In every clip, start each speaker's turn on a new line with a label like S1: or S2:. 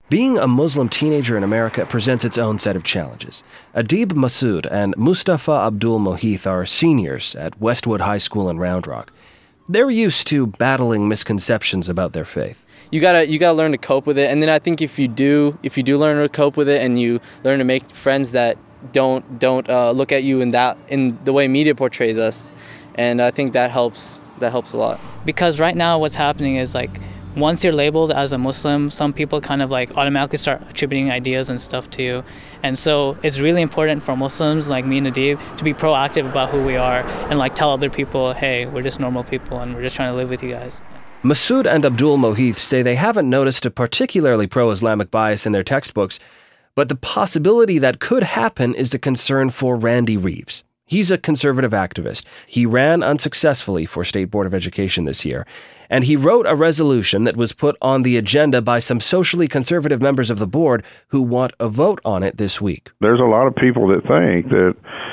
S1: Being a Muslim teenager in America presents its own set of challenges. Adib Masood and Mustafa Abdul Mohith are seniors at Westwood High School in Round Rock. They're used to battling misconceptions about their faith.
S2: You gotta learn to cope with it, and then I think if you do learn to cope with it, and you learn to make friends that don't look at you in the way media portrays us, and I think that helps a lot.
S3: Because right now what's happening is once you're labeled as a Muslim, some people kind of automatically start attributing ideas and stuff to you. And so it's really important for Muslims like me and Adib to be proactive about who we are and tell other people, hey, we're just normal people and we're just trying to live with you guys.
S1: Masood and Abdul Mohith say they haven't noticed a particularly pro-Islamic bias in their textbooks, but the possibility that could happen is a concern for Randy Reeves. He's a conservative activist. He ran unsuccessfully for State Board of Education this year, and he wrote a resolution that was put on the agenda by some socially conservative members of the board who want a vote on it this week.
S4: There's a lot of people that think that,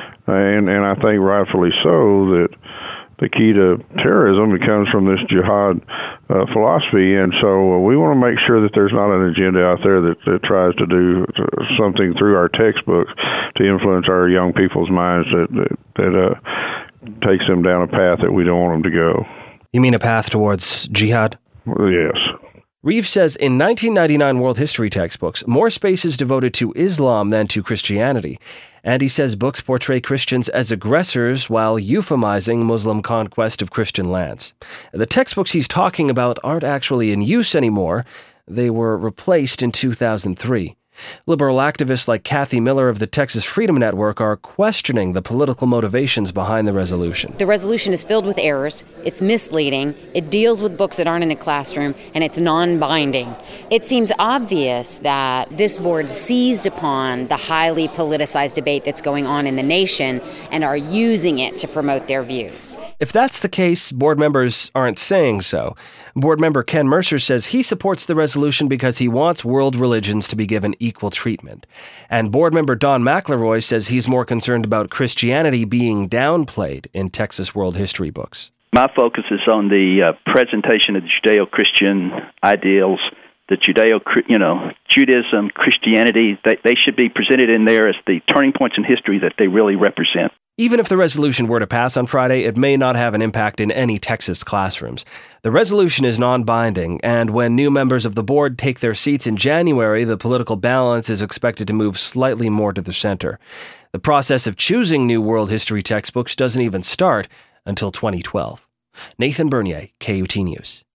S4: and I think rightfully so, that the key to terrorism comes from this jihad philosophy, and so we want to make sure that there's not an agenda out there that tries to do something through our textbooks to influence our young people's minds that takes them down a path that we don't want them to go.
S1: You mean a path towards jihad?
S4: Yes.
S1: Reeves says in 1999 world history textbooks, more space is devoted to Islam than to Christianity. And he says books portray Christians as aggressors while euphemizing Muslim conquest of Christian lands. The textbooks he's talking about aren't actually in use anymore. They were replaced in 2003. Liberal activists like Kathy Miller of the Texas Freedom Network are questioning the political motivations behind the resolution.
S5: The resolution is filled with errors, it's misleading, it deals with books that aren't in the classroom, and it's non-binding. It seems obvious that this board seized upon the highly politicized debate that's going on in the nation and are using it to promote their views.
S1: If that's the case, board members aren't saying so. Board member Ken Mercer says he supports the resolution because he wants world religions to be given equal treatment. And board member Don McElroy says he's more concerned about Christianity being downplayed in Texas world history books.
S6: My focus is on the presentation of the Judeo-Christian ideals, the Judaism, Christianity. They should be presented in there as the turning points in history that they really represent.
S1: Even if the resolution were to pass on Friday, it may not have an impact in any Texas classrooms. The resolution is non-binding, and when new members of the board take their seats in January, the political balance is expected to move slightly more to the center. The process of choosing new world history textbooks doesn't even start until 2012. Nathan Bernier, KUT News.